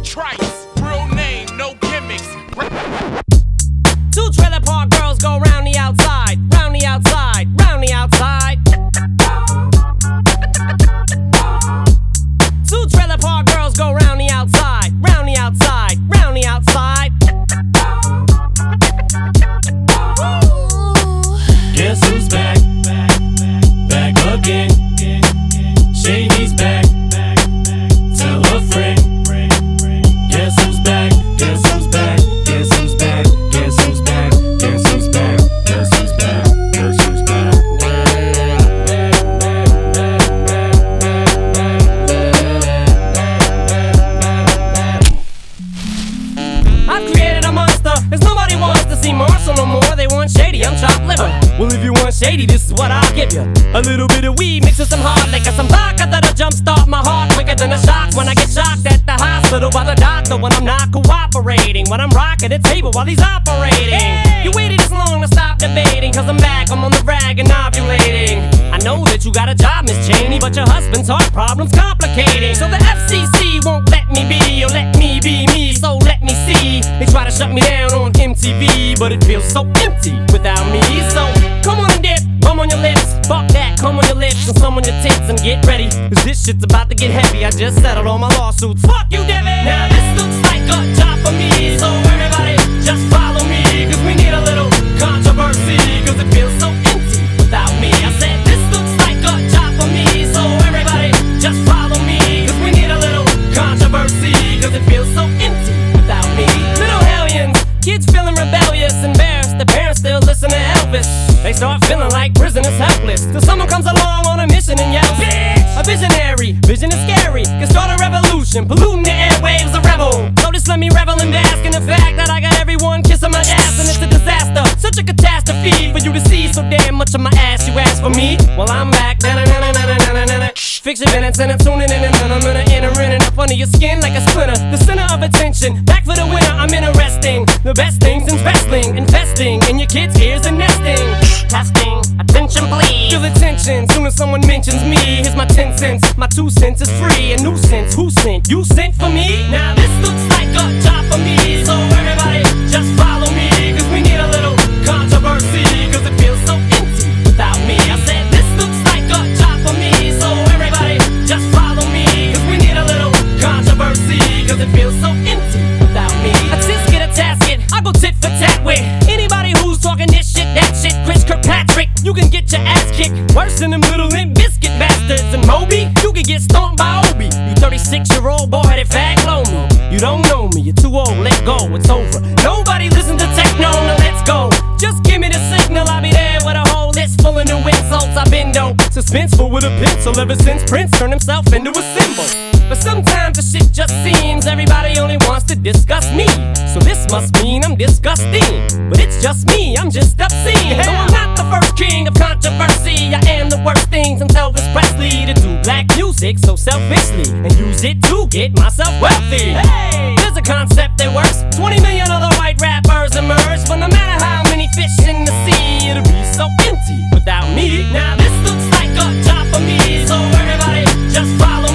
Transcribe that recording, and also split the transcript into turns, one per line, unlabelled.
Trice, real name, no gimmicks.
Two trailer park girls go round the outside, round the outside, round the outside. Two trailer park girls go round the outside, round the outside, round the outside.
Guess who's back? Back again. Shady's back. Tell a friend. Guess who's back? Guess who's back? Guess who's back? Guess who's back? Guess who's back? Guess who's back? Guess who's back?
I've created a monster, cause nobody wants to see Marshall no more. They want Shady, I'm chopped liver. Well, if you want Shady, this is what I'll give you. A little bit of weed mixed with some hard liquor, some vodka that'll jumpstart my heart quicker than a shock when I get shocked at the hospital by the doctor when I'm not cooperating. When I'm rocking the table while he's operating. Hey! You waited this long to stop debating, cause I'm back, I'm on the rag and ovulating. I know that you got a job, Miss Cheney, but your husband's heart problem's complicating. So the FCC won't let me be, or let me be me, so let me see. They try to shut me down on MTV, but it feels so empty without me. So come on and dip, bum on your lips. Fuck that, come on your lips and some on your tits and get ready, cause this shit's about to get heavy. I just settled all my lawsuits. Fuck you, Devin. Now this looks like a job for me, so everybody just follow me, cause we need a little controversy, cause it feels so empty without me. I said this looks like a job for me, so everybody just follow me, cause we need a little controversy, cause it feels so empty without me. Little hellions, kids feeling rebellious, embarrassed, the parents still listen to Elvis. They start feeling like prisoners helpless, till someone comes along on a mission and yells, bitch! A visionary, vision is scary, can start a revolution, polluting the airwaves, a rebel. So just let me revel and bask in the fact that I got everyone kissing my ass, and it's a disaster, such a catastrophe for you to see so damn much of my ass. You ask for me, well I'm back. Fix your minutes and I'm tuning in, and I'm gonna enter in and up under your skin like a splinter. The center of attention, back for the winner. I'm interesting, the best things in wrestling, investing in your kids' ears and nesting. Testing, attention please. Feel the tension, soon as someone mentions me. Here's my 10 cents, my 2 cents is free. A nuisance, who sent? You sent for me? Now this looks like a job for me, so everybody just follow me, cause we need a little controversy, cause it feels so empty without me. I said this looks like a job for me, so everybody just follow me, cause we need a little controversy, cause it feels so empty without me. A tisket, a tasket, I go tit for tat with anybody who's talking this shit, that shit. Chris Kirkpatrick, you can get your ass kicked worse than them little Limp Biscuit bastards. And Moby, you can get stomped by Obi. You 36-year-old boy-headed fag, blow me. You don't know me, you're too old, let go, it's over. Nobody listen to techno, now let's go. Just give me the signal, I'll be there with a whole list full of new insults. I've been dope, suspenseful with a pencil ever since Prince turned himself into a symbol. But sometimes the shit just seems everybody only wants to discuss me. So this must mean I'm disgusting, but it's just me, I'm just obscene. No, I'm not the first king of controversy. I am the worst thing since Elvis Presley to do black music so selfishly and use it to get myself wealthy. Hey, there's a concept that works. 20 million other white rappers emerge, but no matter how many fish in the sea, it'll be so empty without me. Now this looks like a job for me, so everybody just follow